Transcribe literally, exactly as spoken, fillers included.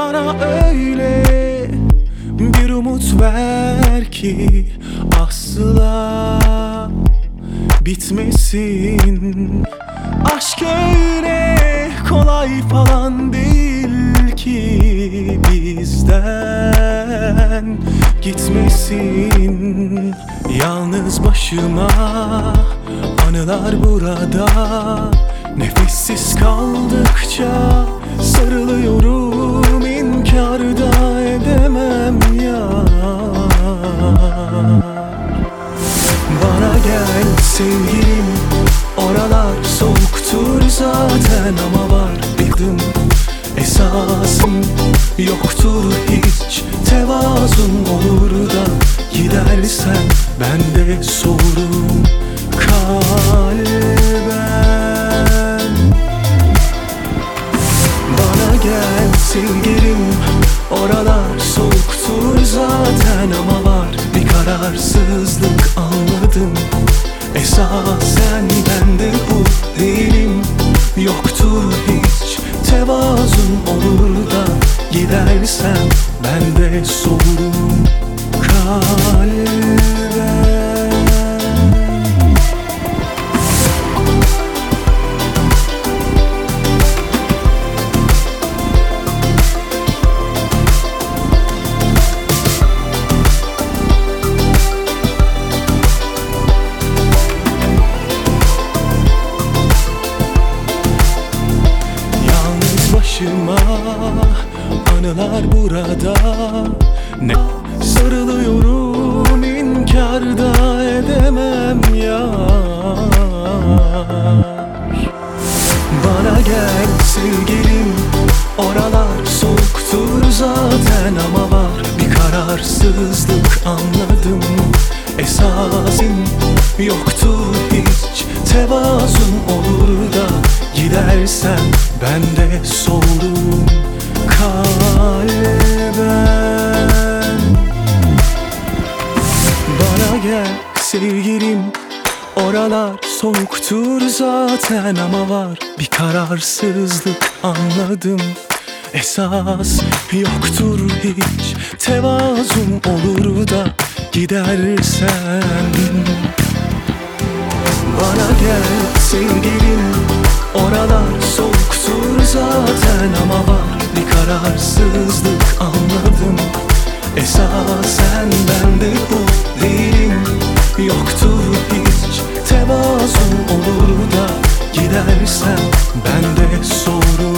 Bana öyle bir umut ver ki asla bitmesin. Aşk öyle kolay falan değil ki bizden gitmesin. Yalnız başıma anılar burada, nefessiz kaldıkça sarılıyorum, inkar da edemem ya. Bana gel sevgilim, oralar soğuktur zaten ama var bildim esasım yoktur hiç. Tevazun olur da gidersen ben de soğurum kalben. Bana gel sevgilim, oralar soğuktur zaten ama var bir kararsızlık anladım. Esasen ben de bu değilim, yoktur hiç. Tevazun olur da gidersen ben de soğurum kalben. Başıma anılar burada, ne sarılıyorum, inkar da edemem yar. Bana gel sevgilim, oralar soğuktur zaten ama var bir kararsızlık anladım. Esasın yoktur hiç. Tevazun olur da gidersen ben de soğurum kalben. Bana gel sevgilim, oralar soğuktur zaten ama var bir kararsızlık anladım. Esas yoktur hiç. Tevazun olur da gidersen. Bana gel sevgilim, oralar soğuktur zaten ama var bir kararsızlık anladım. Esasen ben de bu değilim, yoktur hiç. Tevazun olur da gidersen ben de soğurum